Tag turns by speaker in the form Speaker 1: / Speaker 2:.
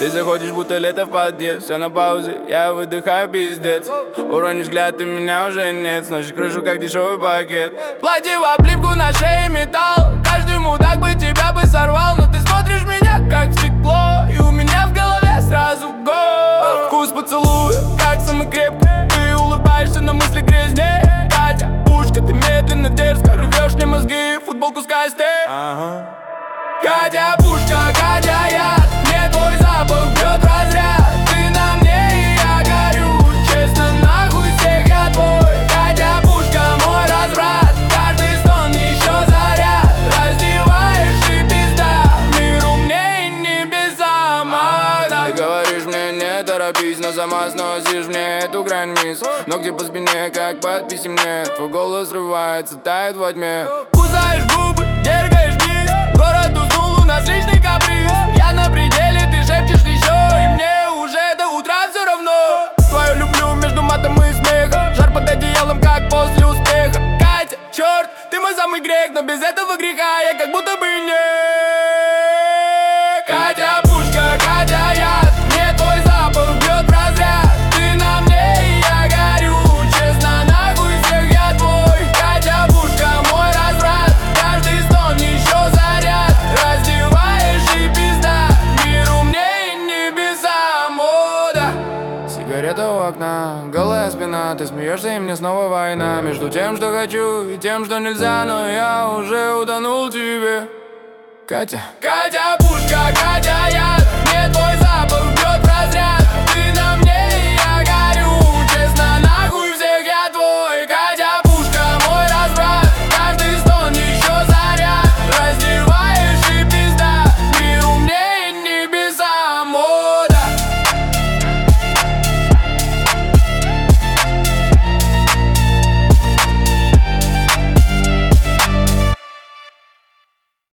Speaker 1: Ты заходишь, будто лето в подъезд. Все на паузе, я выдыхаю, пиздец. Уронишь взгляд, и меня уже нет. Сносишь крышу, как дешевый пакет. Платье в обливку, на шее металл. Каждый мудак бы тебя бы сорвал. Но ты смотришь меня, как стекло. И у меня в голове сразу гол. Вкус поцелуя, как самый крепкий. Ты улыбаешься, но мысли грязнее. Катя, пушка, ты медленно, дерзко рвешь мне мозги, футболку с кастей. Катя, пушка, Катя, я. Мне твой запах бьет разряд. Ты на мне, и я горю. Честно, нахуй всех я твой. Катя, пушка, мой разврат. Каждый стон еще заряд. Раздеваешь и пизда. Миру мне и небесам. Ты говоришь мне, не торопись, но сама сносишь мне эту грань, мисс. Ногти по спине, как подписи мне. Твой голос срывается, тает во тьме. Кусаешь губы, дергаешь вниз. Город уснул, у нас личный каприз. Я на пределе, ты шепчешь еще. И мне уже до утра все равно. Твою люблю между матом и смехом. Жар под одеялом, как после успеха. Катя, черт, ты мой самый грех. Но без этого греха я как будто бы не. Катя, пушка, Катя, я. Мне твой запах бьет в разряд. Ты на мне, и я горю. Честно, нахуй всех я твой. Катя, пушка, мой разврат. Каждый стон еще заряд. Раздеваешь и пизда. Миру мне и небесам, о да. Сигарета у окна, голая спина. Ты смеешься, и мне снова война. Между тем, что хочу, и тем, что нельзя. Но я уже утонул в тебе. Катя, Катя, пушка, Катя, я.